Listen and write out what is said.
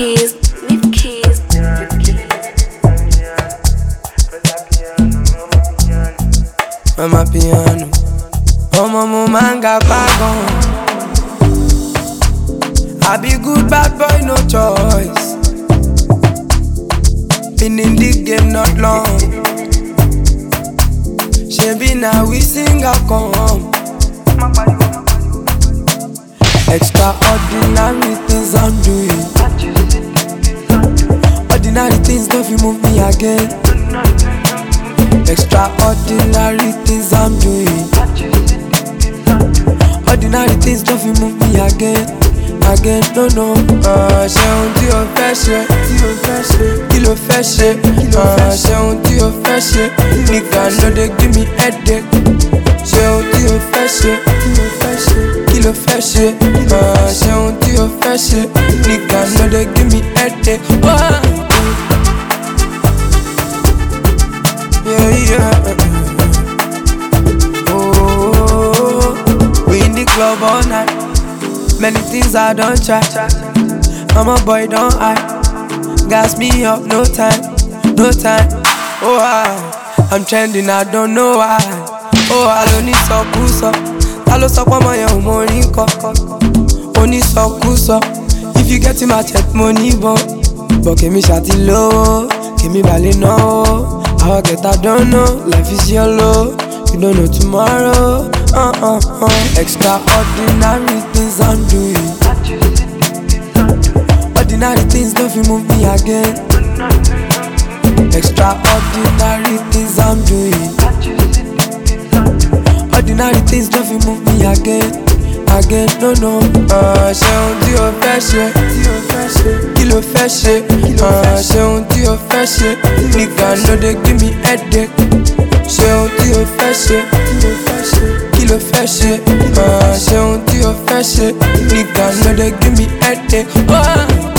keys, leave keys. Mama piano, Mama manga bagon. I be good bad boy, no choice. Been in the game not long. She be now we sing a come. Extraordinary things I'm doing. Ordinary things don't you move me again. Extraordinary things I'm doing. Ordinary things don't you move me again. Again, no. Ṣé ohun tí o fẹ́ ṣe, kí ló fẹ́ ṣe? Ṣé ohun tí o fẹ́ ṣe, nigga no dey give me headache. Ṣé ohun tí o fẹ́ ṣe, kí ló fẹ́ ṣe? Ṣé ohun tí o fẹ́ ṣe, nigga no dey give me headache. Yeah. Oh, we in the club all night. Many things I don't try. I'm a boy, don't I? Gas me up, no time. Oh, I'm trending, I don't know why. Oh, I don't need so cool, so. I lost up on my own money, only so cool, so. If you get in my check money, but give me shawty low, give me ballet no. How I get, I don't know. Life is yellow, you don't know tomorrow. Extraordinary things I'm doing. Ordinary things don't you move me again. Extraordinary things I'm doing. Ordinary things don't you move me again. No. Ṣé ohun tí o fẹ́ ṣe, kí ló fẹ́ ṣe? Ṣé ohun tí o fẹ́ ṣe, nigga no dey give me headache. Ṣé ohun tí o fẹ́ ṣe, kí ló fẹ́ ṣe? Ṣé ohun tí o fẹ́ ṣe, nigga no dey give me headache.